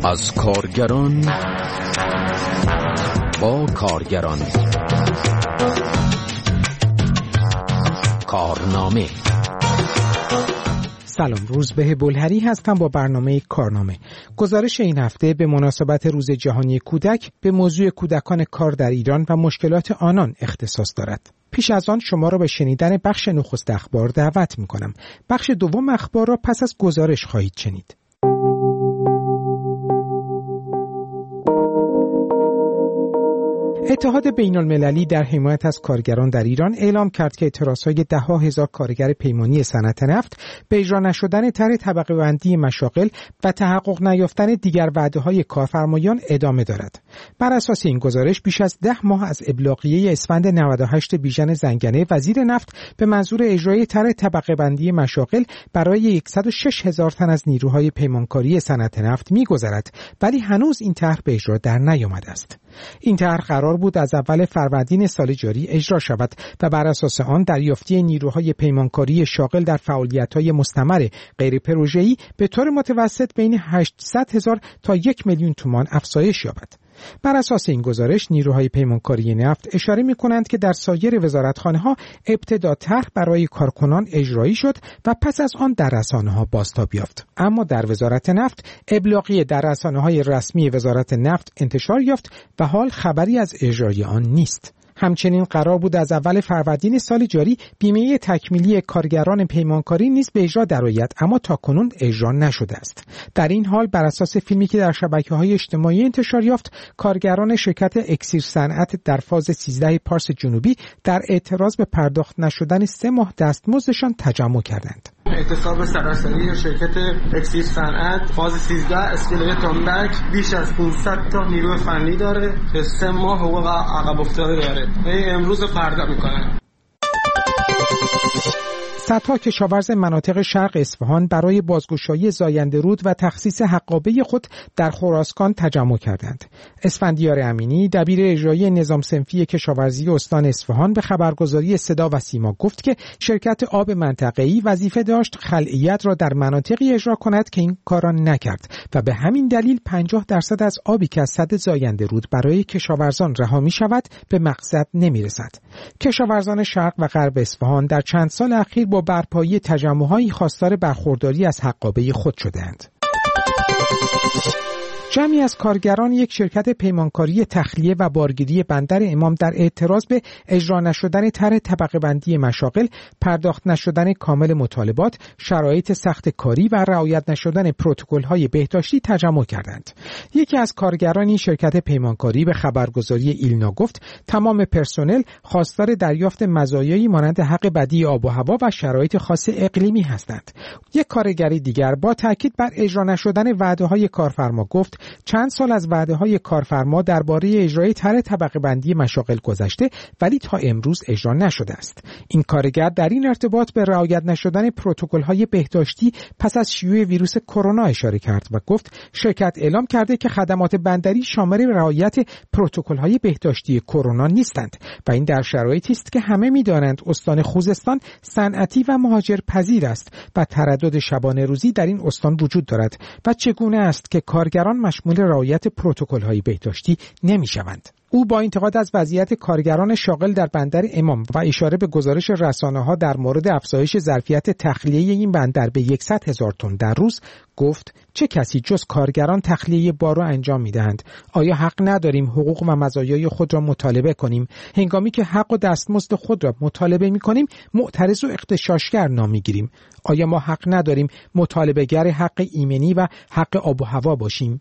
از کارگران با کارگران. کارنامه. سلام، روزبه بلهری هستم با برنامه کارنامه. گزارش این هفته به مناسبت روز جهانی کودک به موضوع کودکان کار در ایران و مشکلات آنان اختصاص دارد. پیش از آن شما را به شنیدن بخش نخست اخبار دعوت می‌کنم. بخش دوم اخبار را پس از گزارش خواهید شنید. اتحاد بین‌المللی در حمایت از کارگران در ایران اعلام کرد که اعتراضهای ده‌ها هزار کارگر پیمانی صنعت نفت به اجرا نشدن طرح طبقه بندی مشاغل و تحقق نیافتن دیگر وعده‌های کارفرمایان ادامه دارد. بر اساس این گزارش بیش از 10 ماه از ابلاغیه اسفند 98 بیژن زنگنه وزیر نفت به منظور اجرای طرح طبقه بندی مشاغل برای 106,000 تن از نیروهای پیمانکاری صنعت نفت می‌گذرد، ولی هنوز این طرح به اجرا در نیامده است. این طرح قرار بود از اول فروردین سال جاری اجرا شود و بر اساس آن دریافتی نیروهای پیمانکاری شاغل در فعالیت‌های مستمر غیر پروژه‌ای به طور متوسط بین 800,000 تا 1,000,000 تومان افزایش یابد. بر اساس این گزارش نیروهای پیمانکاری نفت اشاره می‌کنند که در سایر وزارتخانه‌ها ابتدا طرح برای کارکنان اجرایی شد و پس از آن در رسانه‌ها بازتاب یافت. اما در وزارت نفت ابلاغیه در رسانه‌های رسمی وزارت نفت انتشار یافت و حال خبری از اجرای آن نیست. همچنین قرار بود از اول فروردین سال جاری بیمه تکمیلی کارگران پیمانکاری نیز به اجرا درآید، اما تاکنون اجرا نشده است. در این حال بر اساس فیلمی که در شبکه‌های اجتماعی انتشار یافت، کارگران شرکت اکسیر صنعت در فاز 13 پارس جنوبی در اعتراض به پرداخت نشدن 3 ماه دستمزدشان تجمع کردند. اعتصاب سراسری شرکت اکسیر صنعت فاز 13 اسکله تنبک بیش از 500 تا نیروی فنی داره که 3 ماه حقوق عقب افتاده داره. امروز فردا میکنه. صدها کشاورز مناطق شرق اصفهان برای بازگشایی زاینده رود و تخصیص حقابه خود در خراسان تجمع کردند. اسفندیار امینی، دبیر اجرایی نظام صنفی کشاورزی استان اصفهان، به خبرگزاری صدا و سیما گفت که شرکت آب منطقه‌ای وظیفه داشت خلعیت را در مناطقی اجرا کند که این کار را نکرد و به همین دلیل 50% از آبی که از سد زاینده رود برای کشاورزان رها می‌شود به مقصد نمی‌رسد. کشاورزان شرق و غرب اصفهان در چند سال اخیر با برپایی تجمع‌هایی خواستار برخورداری از حقابه خود شدند. جمعی از کارگران یک شرکت پیمانکاری تخلیه و بارگیری بندر امام در اعتراض به اجرا نشدن طرح طبقه بندی مشاغل، پرداخت نشدن کامل مطالبات، شرایط سخت کاری و رعایت نشدن پروتکل‌های بهداشتی تجمع کردند. یکی از کارگران این شرکت پیمانکاری به خبرگزاری ایلنا گفت تمام پرسنل خواستار دریافت مزایایی مانند حق بدی آب و هوا و شرایط خاص اقلیمی هستند. یک کارگر دیگر با تاکید بر اجرا نشدن وعده‌های کارفرما گفت چند سال از وعده‌های کارفرما درباره اجرای طرح طبقه بندی مشاغل گذشته، ولی تا امروز اجرا نشده است. این کارگر در این ارتباط به رعایت نشدن پروتکل‌های بهداشتی پس از شیوع ویروس کرونا اشاره کرد و گفت شرکت اعلام کرده که خدمات بندری شامل رعایت پروتکل‌های بهداشتی کرونا نیستند و این در شرایطی است که همه می‌دانند استان خوزستان صنعتی و مهاجرپذیر است و تردد شبانه روزی در این استان وجود دارد و چگونه است که کارگران مشمول رعایت پروتکل‌های بهداشتی نمی‌شوند. او با انتقاد از وضعیت کارگران شاغل در بندر امام و اشاره به گزارش رسانه‌ها در مورد افزایش ظرفیت تخلیه این بندر به 100,000 تن در روز گفت چه کسی جز کارگران تخلیه بار را انجام می‌دهند؟ آیا حق نداریم حقوق و مزایای خود را مطالبه کنیم؟ هنگامی که حق و دستمزد خود را مطالبه می‌کنیم معترض و اغتشاشگر نام می‌گیریم. آیا ما حق نداریم مطالبه‌گر حق ایمنی و حق آب و هوا باشیم؟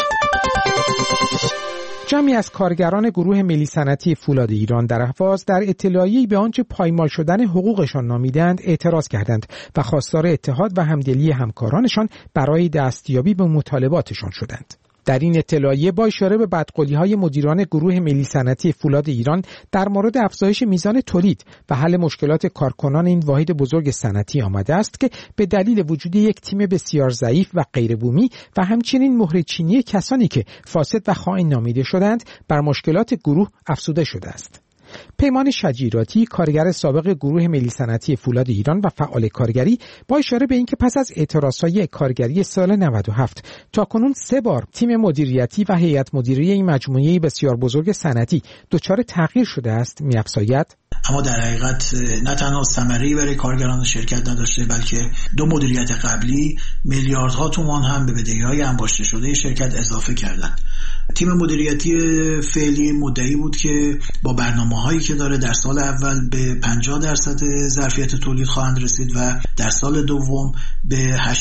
جمعی از کارگران گروه ملی صنعتی فولاد ایران در اهواز در اطلاعیه‌ای به آنچه پایمال شدن حقوقشان نامیدند اعتراض کردند و خواستار اتحاد و همدلی همکارانشان برای دستیابی به مطالباتشان شدند. در این اطلاعیه با اشاره به بدقولی‌های مدیران گروه ملی صنعتی فولاد ایران در مورد افزایش میزان تولید و حل مشکلات کارکنان این واحد بزرگ صنعتی آمده است که به دلیل وجود یک تیم بسیار ضعیف و غیر بومی و همچنین مهر چینی کسانی که فاسد و خائن نامیده شدند بر مشکلات گروه افزوده شده است. پیمان شجیراتی، کارگر سابق گروه ملی صنعتی فولاد ایران و فعال کارگری، با اشاره به اینکه پس از اعتراضهای کارگری سال 97 تاکنون 3 بار تیم مدیریتی و هیئت مدیره این مجموعه بسیار بزرگ صنعتی دچار تغییر شده است، می‌افزاید. اما در حقیقت نه تنها ثمره‌ای برای کارگران شرکت نداشته، بلکه 2 مدیریت قبلی میلیاردها تومان هم به بدهی‌های انباشته شده شرکت اضافه کردند. تیم مدیریتی فعلی مدعی بود که با برنامه‌هایی که داره در سال اول به 50% ظرفیت تولید خواهند رسید و در سال دوم به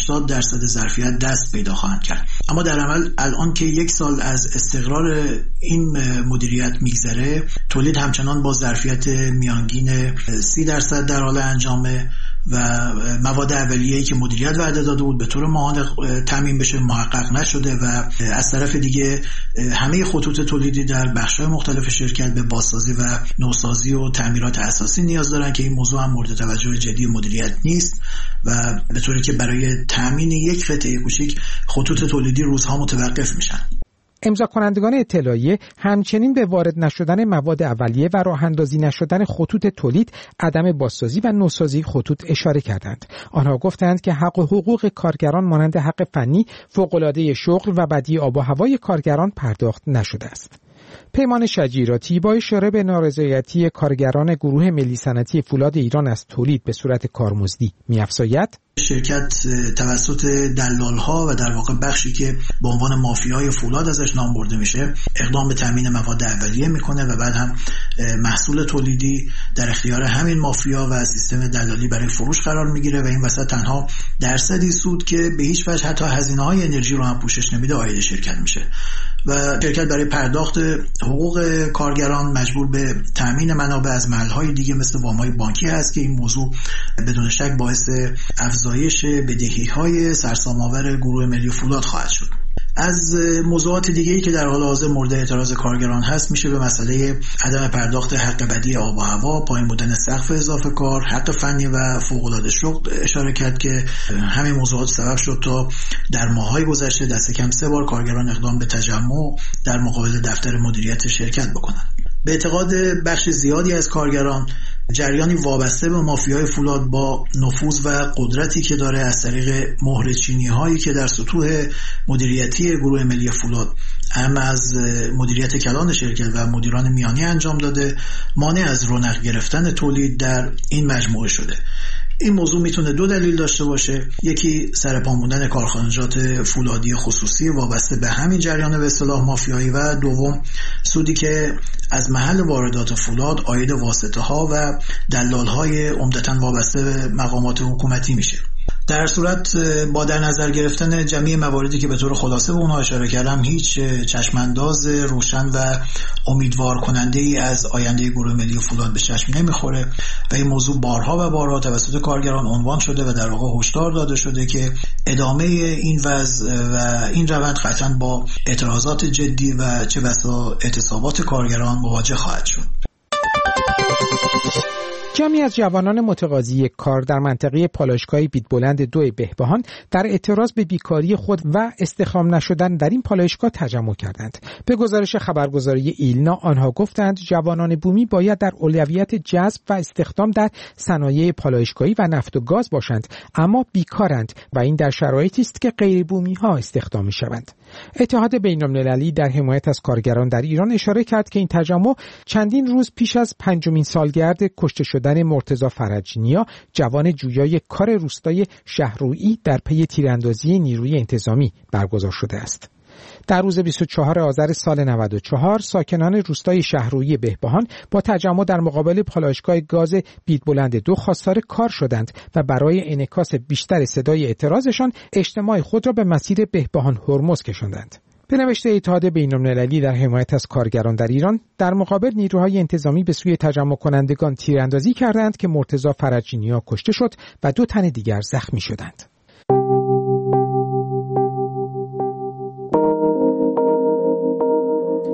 80% ظرفیت دست پیدا خواهند کرد. اما در عمل الان که 1 سال از استقرار این مدیریت میگذره، تولید همچنان با ظرفیت میانگین 30% در حال انجامه و مواد اولیه‌ای که مدیریت وعده داده بود به طور ماهانه تامین بشه محقق نشده و از طرف دیگه همه خطوط تولیدی در بخش‌های مختلف شرکت به بازسازی و نوسازی و تعمیرات اساسی نیاز دارن که این موضوع هم مورد توجه جدی مدیریت نیست و به طوری که برای تامین یک قطعه کوچیک خطوط تولیدی روزها متوقف میشن. امضا کنندگان اطلاعیه همچنین به وارد نشدن مواد اولیه و راه اندازی نشدن خطوط تولید، عدم بازسازی و نوسازی خطوط اشاره کردند. آنها گفتند که حق و حقوق کارگران مانند حق فنی، فوق‌العاده شغل و بدی آب و هوای کارگران پرداخت نشده است. پیمان شجیراتی با اشاره به نارضایتی کارگران گروه ملی صنعتی فولاد ایران از تولید به صورت کارمزدی می‌افزاید. شرکت توسط دلال‌ها و در واقع بخشی که به عنوان مافیای فولاد ازش نام برده میشه اقدام به تامین مواد اولیه میکنه و بعد هم محصول تولیدی در اختیار همین مافیا و سیستم دلالی برای فروش قرار میگیره و این وسط تنها درصدی سود که به هیچ وجه حتی هزینه‌های انرژی رو هم پوشش نمیده عاید شرکت میشه و شرکت برای پرداخت حقوق کارگران مجبور به تامین منابع از محل‌های دیگه مثل وام‌های بانکی هست که این موضوع بدون شک باعث افزایش بدهی‌های سرسام‌آور گروه ملی فولاد خواهد شد. از موضوعات دیگه‌ای که در حال حاضر مورد اعتراض کارگران هست میشه به مسئله عدم پرداخت حق بدی آب و هوا، پایین بودن سقف اضافه کار، حق فنی و فوق‌العاده شغل اشاره کرد که همین موضوعات سبب شد تا در ماه‌های گذشته دست کم 3 بار کارگران اقدام به تجمع در مقابل دفتر مدیریت شرکت بکنند. به اعتقاد بخش زیادی از کارگران، جریانی وابسته به مافیای فولاد با نفوذ و قدرتی که داره از طریق مهره‌چینی هایی که در سطوح مدیریتی گروه ملی فولاد هم از مدیریت کلان شرکت و مدیران میانی انجام داده، مانع از رونق گرفتن تولید در این مجموعه شده. این موضوع میتونه 2 دلیل داشته باشه. یکی سرپا موندن کارخانجات فولادی خصوصی وابسته به همین جریان به اصطلاح مافیایی و دوم سودی که از محل واردات فولاد عاید واسطه ها و دلال های عمدتاً وابسته به مقامات حکومتی میشه. در صورت با در نظر گرفتن جمعی مواردی که به طور خلاصه به اونها اشاره کردم، هیچ چشمانداز روشن و امیدوار کننده ای از آینده گروه ملی فولاد به چشم نمیخوره و این موضوع بارها و بارها توسط کارگران عنوان شده و در واقع هشدار داده شده که ادامه این وضع و این روند قطعاً با اعتراضات جدی و چه بسا اعتصابات کارگران مواجه خواهد شد. جمعی از جوانان متقاضی کار در منطقه پالایشگاه بیدبلند 2 بهبهان در اعتراض به بیکاری خود و استخدام نشدن در این پالایشگاه تجمع کردند. به گزارش خبرگزاری ایلنا آنها گفتند جوانان بومی باید در اولویت جذب و استخدام در صنایع پالایشگاهی و نفت و گاز باشند، اما بیکارند و این در شرایطی است که غیر بومی ها استخدام می‌شوند. اتحاد بین‌المللی در حمایت از کارگران در ایران اشاره کرد که این تجمع چندین روز پیش از 5مین سالگرد کشته شدن مرتضی فرجنیا، جوان جویای کار روستای شهرویی در پی تیراندازی نیروی انتظامی برگزار شده است. در روز 24 آذر سال 94 ساکنان روستای شهرویی بهبهان با تجمع در مقابل پالایشگاه گاز بیدبلند 2 خواستار کار شدند و برای انعکاس بیشتر صدای اعتراضشان اجتماع خود را به مسیر بهبهان هرمز کشاندند. به نوشته اتحاد بین‌المللی در حمایت از کارگران در ایران، در مقابل نیروهای انتظامی به سوی تجمع کنندگان تیراندازی کردند که مرتضی فرجنیا کشته شد و 2 تن دیگر زخمی شدند.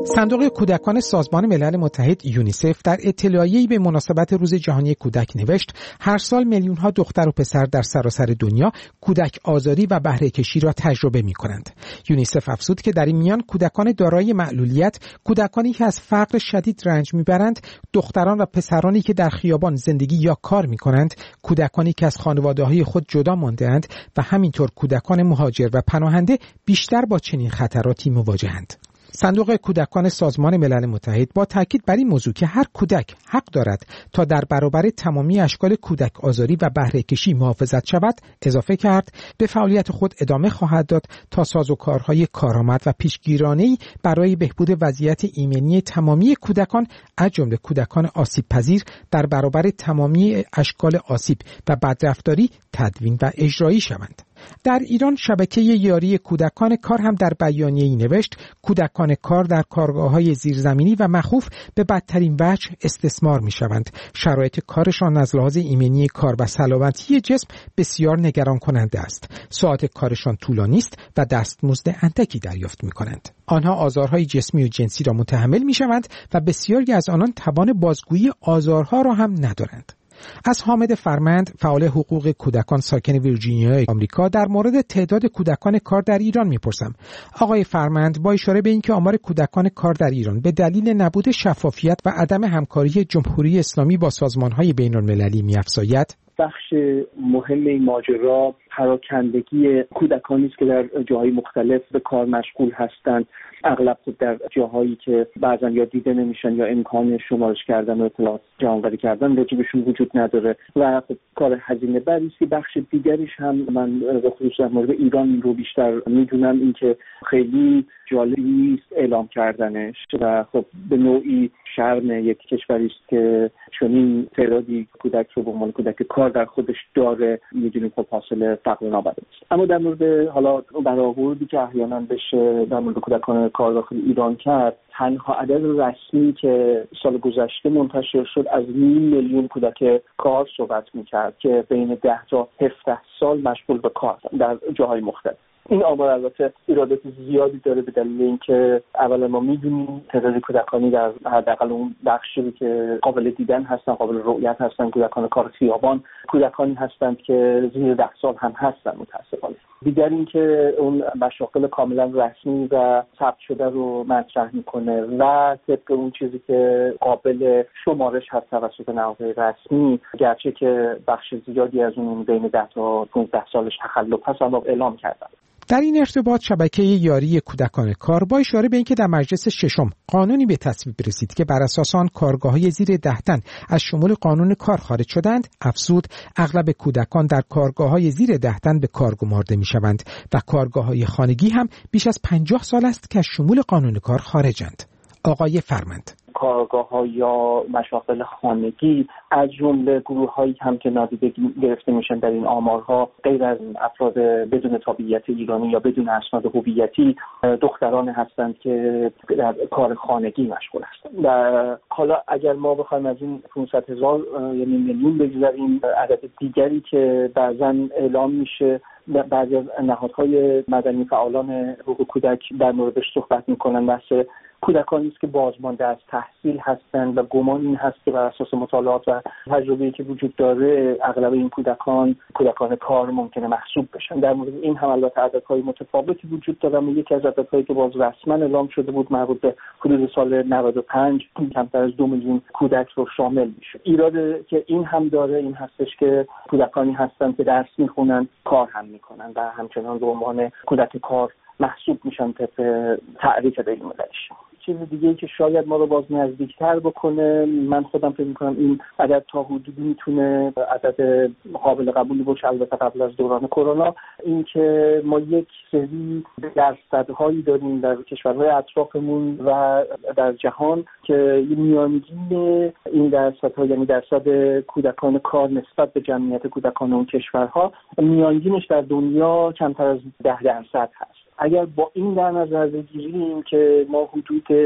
صندوق کودکان سازمان ملل متحد یونیسف در اطلاعیه‌ای به مناسبت روز جهانی کودک نوشت هر سال میلیون‌ها دختر و پسر در سراسر دنیا کودک آزاری و بهره‌کشی را تجربه می‌کنند. یونیسف افزود که در این میان کودکان دارای معلولیت، کودکانی که از فقر شدید رنج می‌برند، دختران و پسرانی که در خیابان زندگی یا کار می‌کنند، کودکانی که از خانواده‌های خود جدا مانده‌اند و همینطور کودکان مهاجر و پناهنده بیشتر با چنین خطراتی مواجهند. صندوق کودکان سازمان ملل متحد با تاکید بر این موضوع که هر کودک حق دارد تا در برابر تمامی اشکال کودک آزاری و بهره‌کشی محافظت شود، اضافه کرد به فعالیت خود ادامه خواهد داد تا سازوکارهای کارآمد و پیشگیرانه‌ای برای بهبود وضعیت ایمنی تمامی کودکان از جمله کودکان آسیب پذیر در برابر تمامی اشکال آسیب و بدرفتاری تدوین و اجرایی شوند. در ایران شبکه یاری کودکان کار هم در بیانیه‌ای نوشت کودکان کار در کارگاه‌های زیرزمینی و مخوف به بدترین وجه استثمار می‌شوند. شرایط کارشان از لحاظ ایمنی کار و سلامتی جسم بسیار نگران کننده است. ساعات کارشان طولانی است و دستمزد اندکی دریافت می‌کنند. آنها آزارهای جسمی و جنسی را متحمل می‌شوند و بسیاری از آنان توان بازگویی آزارها را هم ندارند. از حامد فرمند، فعال حقوق کودکان ساکن ویرجینیا آمریکا، در مورد تعداد کودکان کار در ایران میپرسم. آقای فرمند، با اشاره به اینکه آمار کودکان کار در ایران به دلیل نبود شفافیت و عدم همکاری جمهوری اسلامی با سازمان‌های بین‌المللی می‌افزاید، بخش مهم این ماجرا پراکندگی کودکانی است که در جاهای مختلف به کار مشغول هستند، اغلب در جاهایی که بعضا یا دیده نمیشن یا امکان شمارش کردن و اطلاعات جمع‌آوری کردن راجبشون وجود نداره و کار هزینه بری است. بخش دیگریش هم من به خصوص در مورد ایران رو بیشتر میدونم، اینکه خیلی جالبی نیست اعلام کردنش و خب به نوعی شرم یک کشوری است که چنین تعدادی کودک رو به عنوان کودک کار در خودش داره، میدونیم خب حاصل فقر و نابرابری است. اما در مورد حالا برآوردی که احیانا بشه در مورد کودکان کار داخل ایران کرد، تنها عدد رسمی که سال گذشته منتشر شد از 500,000 میلیون کودک کار صحبت می‌کرد که بین 10 تا 17 سال مشغول به کار در جاهای مختلف. این آمار البته ایرادات زیادی داره به دلیل اینکه اولا ما می‌دونیم تعداد کودکانی در حداقل اون بخشی که قابل دیدن هستن، قابل رؤیت هستن، کودکان کار خیابان، کودکانی هستند که زیر 10 سال هم هستن متأسفانه. دیگر اینکه اون مشاغل کاملا رسمی و ثبت شده رو مطرح میکنه و طبق اون چیزی که قابل شمارش هست توسط نهادهای رسمی، گرچه که بخش زیادی از اون بین 10 تا 15 سالش تخلف هست اما اعلام کردن. در این ارتباط شبکه یاری کودکان کار با اشاره به اینکه در مجلس ششم قانونی به تصویب رسید که بر اساس آن کارگاه‌های زیر 10 تن از شمول قانون کار خارج شدند، افزود اغلب کودکان در کارگاه‌های زیر 10 تن به کار گمارده می‌شوند و کارگاه‌های خانگی هم بیش از 50 سال است که از شمول قانون کار خارجند. آقای فرمند، کارگاه‌ها یا مشاغل خانگی از جمله گروه‌هایی هم که نادیده گرفته میشن در این آمارها، غیر از افراد بدون تابعیت ایرانی یا بدون اسناد هویتی، دختران هستند که در کار خانگی مشغول هستند. و حالا اگر ما بخوایم از این 500,000 یعنی میلیون بگذاریم، عدد دیگری که بعضاً اعلام میشه، بعضی از نهادهای مدنی فعالان حقوق کودک در موردش صحبت میکنن، بحث کودکانی است که بازمانده از تحصیل هستند و گمان این هست که بر اساس مطالعات و تجربه‌ای که وجود داره اغلب این کودکان کار ممکنه محسوب بشن. در مورد این هم البته عددهای متفاوتی وجود داره، اما یکی از عددهایی که باز رسما اعلام شده بود مربوط به حدود سال 95 کمتر از 2 میلیون کودک رو شامل میشه. ایراد که این هم داره این هستش که کودکانی هستند که درس میخونن، کار هم میکنن و همچنان به عنوان کودک کار محسوب میشن طبق تعریف بین‌المللیش. چیز دیگه که شاید ما رو باز نزدیکتر بکنه، من خودم فکر میکنم این عدد تا حدودی میتونه عدد قابل قبولی باشه، البته قبل از دوران کرونا، این که ما یک سری درصدهایی داریم در کشورهای اطرافمون و در جهان که میانگین این درصدها، یعنی درصد کودکان کار نسبت به جمعیت کودکان اون کشورها، میانگینش در دنیا کمتر از 10% هست. اگر با این در نظر بگیریم که ما حدود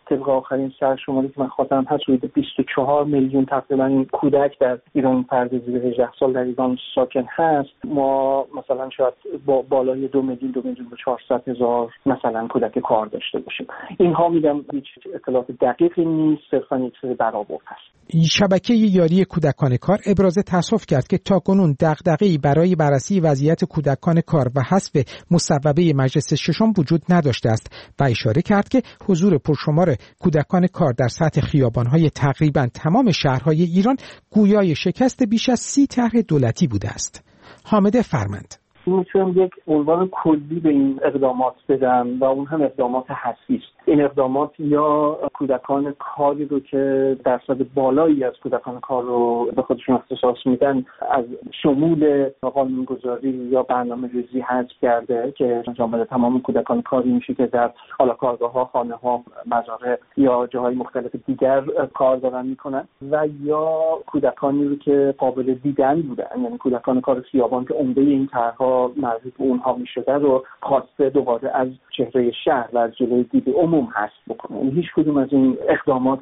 طبق آخرین سرشماری که من خاطرم هست حدود 24 میلیون تقریبا کودک در ایران فرد زیر 18 سال در ایران ساکن هست. ما مثلا شاید با بالای 2 میلیون و 400 هزار مثلا کودک کار داشته باشیم. اینها میگم هیچ اطلاعات دقیقی نیست، صرفا یک سری برآورد هست. شبکه یاری کودکان کار ابراز تأسف کرد که تاکنون دغدغه‌ای برای بررسی وضعیت کودکان کار و حذف مصوبه مجلس ششم وجود نداشته است و اشاره کرد که حضور پرشمار کودکان کار در سطح خیابان‌های تقریباً تمام شهرهای ایران گویای شکست بیش از 30 طرح دولتی بوده است. حامد فرمند: میتونم یک عنوان کلی به این اقدامات بدم و اون هم اقدامات حذفی است. این اقدامات یا کودکان کاری رو که درصد بالایی از کودکان کار رو به خودشون اختصاص میدن از شمول قانونگذاری یا برنامه‌ریزی حذف کرده که شامل تمام کودکان کاری میشه که در حالا کارگاه‌ها، خانه‌ها، مزارع یا جاهای مختلف دیگر کار دارن میکنن، و یا کودکانی رو که قابل دیدن بودن، یعنی کودکان کار خیابان که عمده این طرح‌ها مربوط به اونها میشده رو خواسته دوباره از چهره شهر و از جلوی دید عموم حذف بکنه. هیچ کدوم از این اقدامات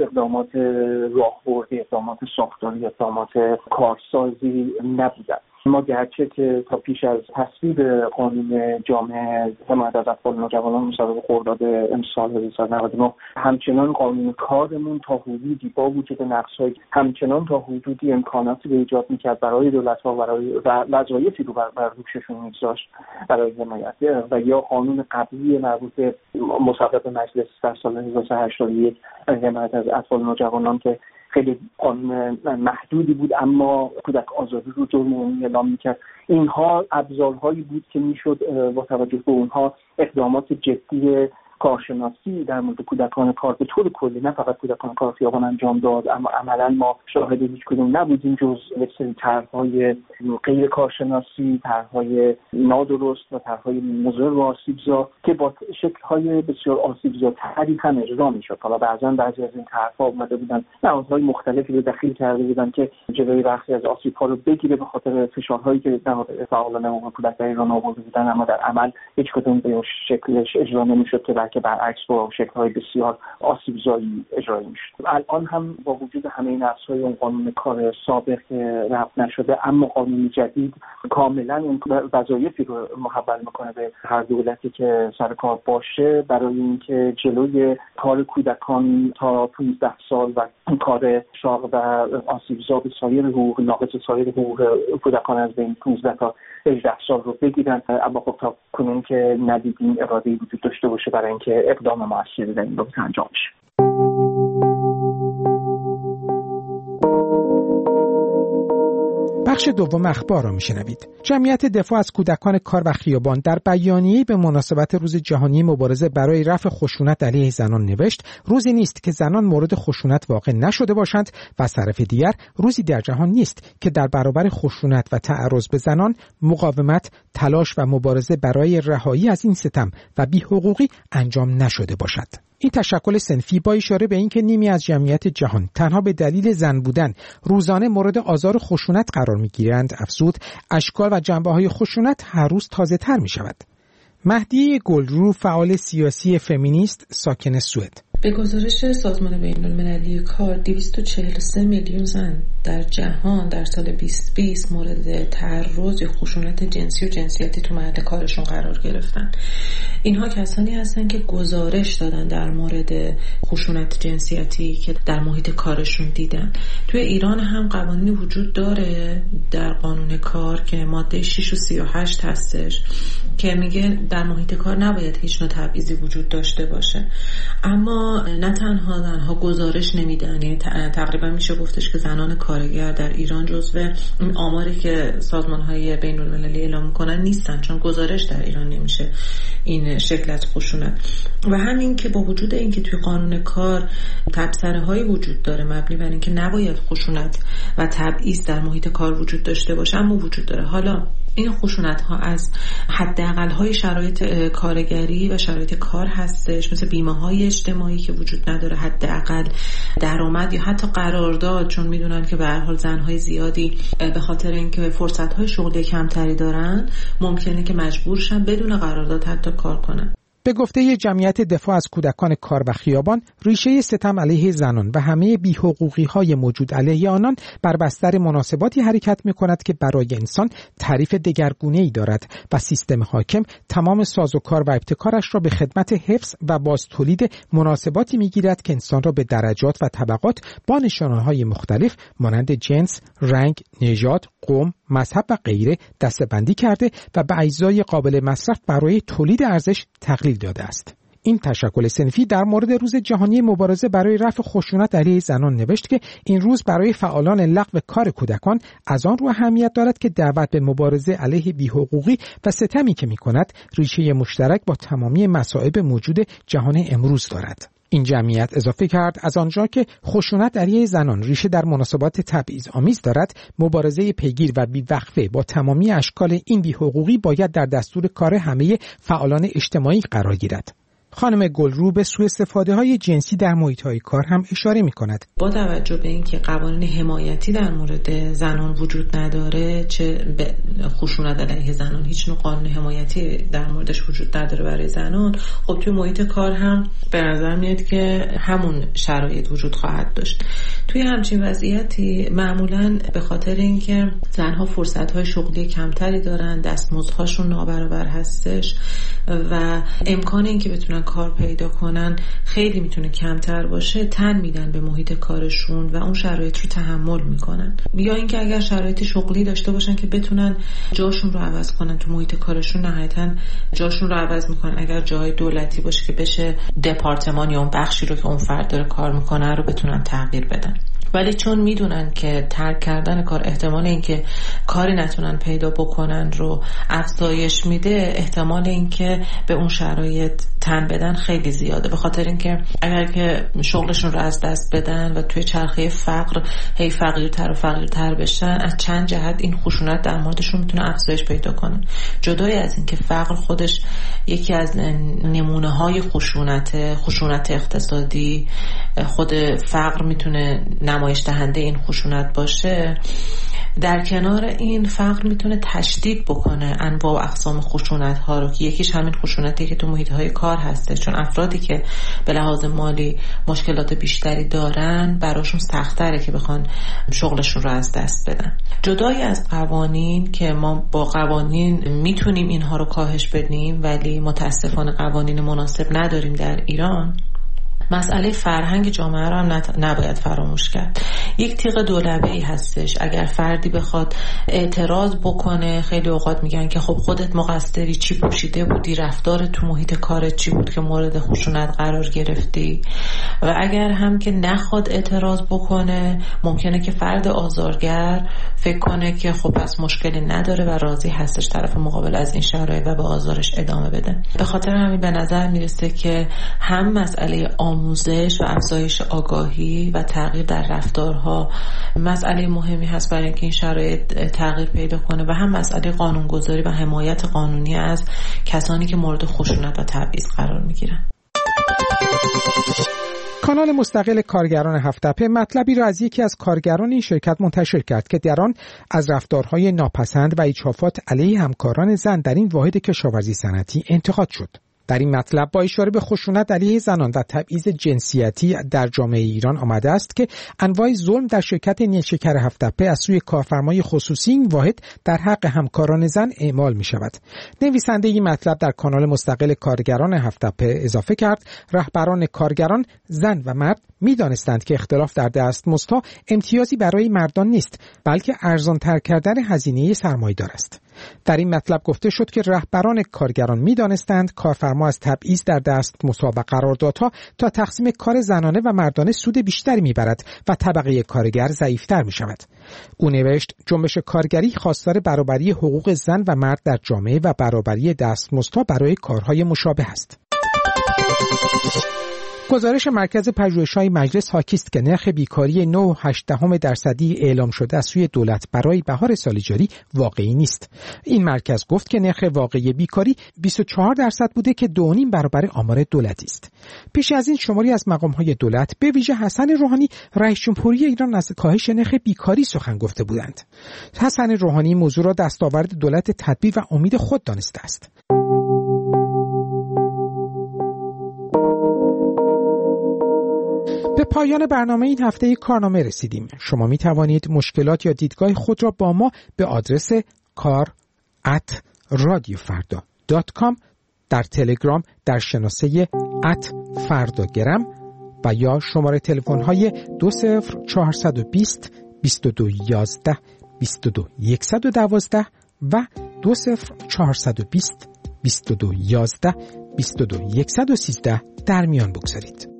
راهبردی، اقدامات ساختاری، اقدامات کارسازی نبودن. ما گرچه که تا پیش از تصویب قانون جامع حمایت از اطفال و نوجوانان مصوبه خرداد امسال 1399 همچنان قانون کارمون تا حدودی با وجود نقص‌های همچنان تا حدودی امکاناتی به ایجاد می‌کرد برای دولت‌ها و وظایفی رو بر دوششون می‌گذاشت برای حمایت، و یا قانون قبلی مربوط به مصوبه مجلس در سال 1381 حمایت از اطفال و نوجوانان که خیلی قانون محدودی بود اما کودک آزادی رو جرم عمومی اعلام می‌کرد. اینها ابزارهایی بود که میشد با توجه به اونها اقدامات جدی کارشناسی در مورد کودکان کار به طور کلی، نه فقط کودکان کار خیابان، انجام داد. اما عملا ما شاهد هیچ کدوم نبودیم جز یک سری طرح‌های غیر کارشناسی، طرح‌های نادرست و طرح‌های مضر و آسیبزا که با شکل‌های بسیار آسیبزاتری هم اجرا می‌شد. حالا بعضی از این طرح‌ها اومده بودن نهادهای مختلفی رو دخیل کرده بودن که جلوی برخی از آسیب‌ها رو بگیره به خاطر فشارهایی که نهاد فعالان حقوق کودک در ایران آورده بودن، اما در عمل هیچ کدوم به شکلش اجرا نمی‌شد که برعکس با شکل‌های بسیار آسیبزایی اجرایی می‌شد. الان هم با وجود همه این نقص‌های اون قانون کار سابق که رفع نشده، اما قانون جدید کاملاً اون وظایفی رو محول می‌کنه به هر دولتی که سر کار باشه برای اینکه جلوی کار کودکان تا 15 سال و کار شاق و آسیبزا به سایر حقوق، ناقص سایر حقوق کودکان از بین 15 تا 18 سال رو بگیرن. اما خب تا کنون که ندیدیم اراده‌ای وجود داشته باشه برای اینکه اقدام موثری در این رابطه انجام بشه. بخش دوم اخبار را میشنوید. جمعیت دفاع از کودکان کار و خیابان در بیانیه‌ای به مناسبت روز جهانی مبارزه برای رفع خشونت علیه زنان نوشت: روزی نیست که زنان مورد خشونت واقع نشده باشند و از طرف دیگر روزی در جهان نیست که در برابر خشونت و تعرض به زنان مقاومت، تلاش و مبارزه برای رهایی از این ستم و بی‌حقوقی انجام نشده باشد. این تشکل صنفی با اشاره به اینکه نیمی از جمعیت جهان تنها به دلیل زن بودن روزانه مورد آزار و خشونت قرار می‌گیرند، افزود اشکال و جنبه‌های خشونت هر روز تازه‌تر می‌شود. مهدی گلرو، فعال سیاسی فمینیست ساکن سوئد: به گزارش سازمان بین‌المللی کار 243 میلیون زن در جهان در سال 2020 مورد تعرض یا خشونت جنسی و جنسیتی تو محل کارشون قرار گرفتن. اینها کسانی هستن که گزارش دادن در مورد خشونت جنسیتی که در محیط کارشون دیدن. توی ایران هم قوانینی وجود داره در قانون کار که ماده 6 و 38 هستش که میگه در محیط کار نباید هیچ نوع تبعیضی وجود داشته باشه. اما نه تنها گزارش نمیدن، یعنی تقریبا میشه گفتش که زنان کارگر در ایران جزو این آماری که سازمان‌های بین‌المللی اعلام میکنن نیستن، چون گزارش در ایران نمیشه این شکل از خشونت. و همین که با وجود اینکه توی قانون کار تبصره‌هایی وجود داره مبنی بر اینکه نباید خشونت و تبعیض در محیط کار وجود داشته باشه، اما وجود داره. حالا این خشونت‌ها از حداقل‌های شرایط کارگری و شرایط کار هستش، مثل بیمه‌های اجتماعی که وجود نداره، حداقل درآمد یا حتی قرارداد، چون میدونن که به هر حال زن‌های زیادی به خاطر اینکه فرصت‌های شغلی کمتری دارن ممکنه که مجبور شن بدون قرارداد حتی کار کنن. به گفته جمعیت دفاع از کودکان کار و خیابان، ریشه ستم علیه زنان و همه بی‌حقوقی‌های موجود علیه آنان بر بستر مناسباتی حرکت می‌کند که برای انسان تعریف دگرگونه‌ای دارد و سیستم حاکم تمام سازوکار و ابتکارش را به خدمت حفظ و بازتولید مناسباتی می‌گیرد که انسان را به درجات و طبقات با نشانه‌های مختلف مانند جنس، رنگ، نژاد، قوم، مذهب و غیره دسته‌بندی کرده و به اجزای قابل مصرف برای تولید ارزش تقلیل داده است. این تشکل صنفی در مورد روز جهانی مبارزه برای رفع خشونت علیه زنان نوشت که این روز برای فعالان لغو کار کودکان از آن رو اهمیت دارد که دعوت به مبارزه علیه بی‌حقوقی و ستمی که می‌کند ریشه مشترک با تمامی مصائب موجود جهان امروز دارد. این جمعیت اضافه کرد از آنجا که خشونت علیه زنان ریشه در مناسبات تبعیض‌آمیز دارد، مبارزه پیگیر و بی‌وقفه با تمامی اشکال این بی‌حقوقی باید در دستور کار همه فعالان اجتماعی قرار گیرد. خانم گلرو به سوء استفاده‌های جنسی در محیط‌های کار هم اشاره می‌کند. با توجه به اینکه قوانین حمایتی در مورد زنان وجود نداره، چه به خشونت علیه زنان هیچ نوع قانون حمایتی در موردش وجود نداره برای زنان، خب توی محیط کار هم به نظر میاد که همون شرایط وجود خواهد داشت. توی همچین وضعیتی معمولاً به خاطر اینکه زنها فرصت‌های شغلی کمتری دارن، دستمزدهاشون نابرابر هستش و امکان اینکه بتونن کار پیدا کنن خیلی میتونه کمتر باشه، تن میدن به محیط کارشون و اون شرایط رو تحمل میکنن. یا اینکه اگر شرایط شغلی داشته باشن که بتونن جاشون رو عوض کنن تو محیط کارشون، نهایتاً جاشون رو عوض میکنن. اگر جای دولتی باشه که بشه دپارتمان یا اون بخشی رو که اون فرد داره کار میکنه رو بتونن تغییر بدن. ولی چون میدونن که ترک کردن کار احتمال اینکه کاری نتونن پیدا بکنن رو افزایش میده، احتمال اینکه به اون شرایط تن بدن خیلی زیاده. به خاطر اینکه اگر که شغلشون رو از دست بدن و توی چرخه فقر هی فقیرتر و فقیرتر بشن، از چند جهت این خشونت در موردشون میتونه افزایش پیدا کنه. جدای از اینکه فقر خودش یکی از نمونه‌های خشونت اقتصادی، خود فقر میتونه نمایش دهنده این خشونت باشه، در کنار این فقر میتونه تشدید بکنه انواع و اقسام خشونت ها رو که یکیش همین خشونتی که تو محیط های کار هسته، چون افرادی که به لحاظ مالی مشکلات بیشتری دارن براشون سخت‌تره که بخوان شغلشون رو از دست بدن. جدای از قوانین که ما با قوانین میتونیم اینها رو کاهش بدیم ولی متاسفانه قوانین مناسب نداریم در ایران، مسئله فرهنگ جامعه رو هم نباید فراموش کرد. یک تیغ دولبه‌ای هستش. اگر فردی بخواد اعتراض بکنه، خیلی اوقات میگن که خب خودت مقصری، چی پوشیده بودی، رفتار تو محیط کارت چی بود که مورد خشونت قرار گرفتی. و اگر هم که نخواد اعتراض بکنه، ممکنه که فرد آزارگر فکر کنه که خب پس مشکلی نداره و راضی هستش طرف مقابل از این شرایط و به آزارش ادامه بده. به خاطر همین به نظر میرسه که هم مسئله آموزش و افزایش آگاهی و تغییر در رفتارها مسئله مهمی هست برای اینکه این شرایط تغییر پیدا کنه، و هم مسئله قانونگذاری و حمایت قانونی از کسانی که مورد خشونت و تبعیض قرار میگیرن. کانال مستقل کارگران هفت‌تپه مطلبی را از یکی از کارگران این شرکت منتشر کرد که در آن از رفتارهای ناپسند و ایجافات علیه همکاران زن در این واحد کشاورزی صنعتی انتقاد شد. در این مطلب با اشاره به خشونت علیه زنان و تبعیض جنسیتی در جامعه ایران آمده است که انواع ظلم در شرکت نیلشکر هفت‌تپه از سوی کارفرمای خصوصی این واحد در حق همکاران زن اعمال می شود. نویسنده این مطلب در کانال مستقل کارگران هفت‌تپه اضافه کرد رهبران کارگران زن و مرد می دانستند که اختلاف در دستمزدها امتیازی برای مردان نیست، بلکه ارزان‌تر کردن هزینه سرمایه‌دار است. در این مطلب گفته شد که رهبران کارگران می دانستند کارفرما از تبعیض در دستمزدها و قراردادها تا تقسیم کار زنانه و مردانه سود بیشتری می برد و طبقه کارگر ضعیفتر می شود. او نوشت جنبش کارگری خواستار برابری حقوق زن و مرد در جامعه و برابری دستمزدها برای کارهای مشابه است. گزارش مرکز پژوهش‌های مجلس حاکی است که نرخ بیکاری 9.8% اعلام شده از سوی دولت برای بهار سال جاری واقعی نیست. این مرکز گفت که نرخ واقعی بیکاری 24% بوده که 2.5 برابر آمار دولتی است. پیش از این شماری از مقام‌های دولت به ویژه حسن روحانی رئیس جمهوری ایران از کاهش نرخ بیکاری سخن گفته بودند. حسن روحانی موضوع را دستاورد دولت تدبیر و امید خود دانسته است. پایان برنامه این هفته کارنامه رسیدیم. شما می توانید مشکلات یا دیدگاه خود را با ما به آدرس kar@radiofarda.com در تلگرام در شناسه @فرداگرم و یا شماره تلفن های 20420 2211 22112 و 20420 2211 22113 در میان بگذارید.